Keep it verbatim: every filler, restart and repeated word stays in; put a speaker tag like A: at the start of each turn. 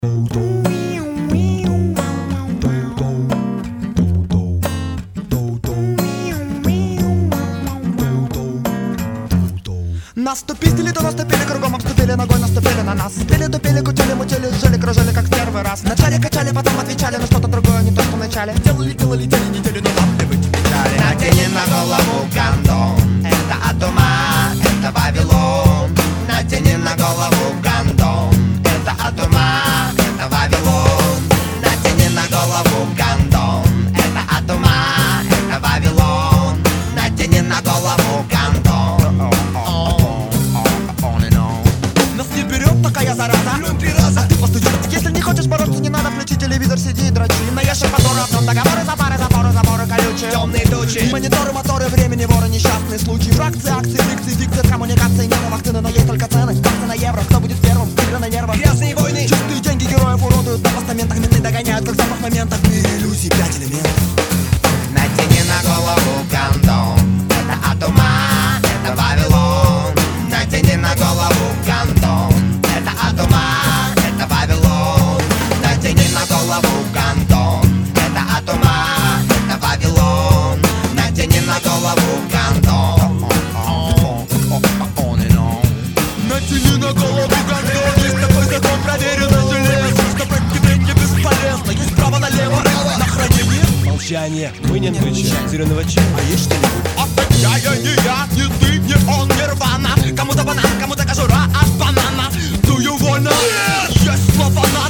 A: Наступили, то наступили, кругом обступили, ногой наступили на нас. Спели, тупили, кутили, мутили, жили, кружили, как в первый раз. Вначале качали, потом отвечали на что-то другое, не то, что вначале. Делали, делали, делали, неделю, но нам не быть печали.
B: Натяни на голову гондон, это от ума, это Вавилон. Натяни на голову гондон, это от ума, это Вавилон. Натяни на голову гондон, это от ума, это Вавилон. Натяни на голову гондон.
A: Нас не берет такая зараза, а ты постучись. Если не хочешь бороться, не надо включить телевизор, сиди и дрочи. На ящик моторов, но договоры, запары, запоры, заборы колючие.
B: Темные тучи,
A: мониторы, моторы, времени, воры, несчастные случаи. Фракции, акции, фикции, фикции, коммуникации. Нет вакцины, но есть только цены. Баксы на евро, кто будет первым? Игры на нервах.
B: грязные войны,
A: чистые деньги героев уродуют на постаментах. Менты догоняют, как запах моментов. В мире иллюзий пять элементов.
B: натяни на голову гондон, это от ума, это Вавилон. Натяни на голову гондон, это от ума, это Вавилон. Натяни на голову гондон, это от ума, это Вавилон. Натяни на голову гондон.
A: Натяни на голову гондон. Есть такой закон, проверенный железо, что практиковать бесполезно. Есть право налево, на хранение.
C: Молчание, мы не отвечаем, зеленого чая.
A: А есть что-нибудь? Отвечая не я, не ты, не он, нирвана. Кому-то банан, кому-то кожура от банана. Дую вольно, есть слово на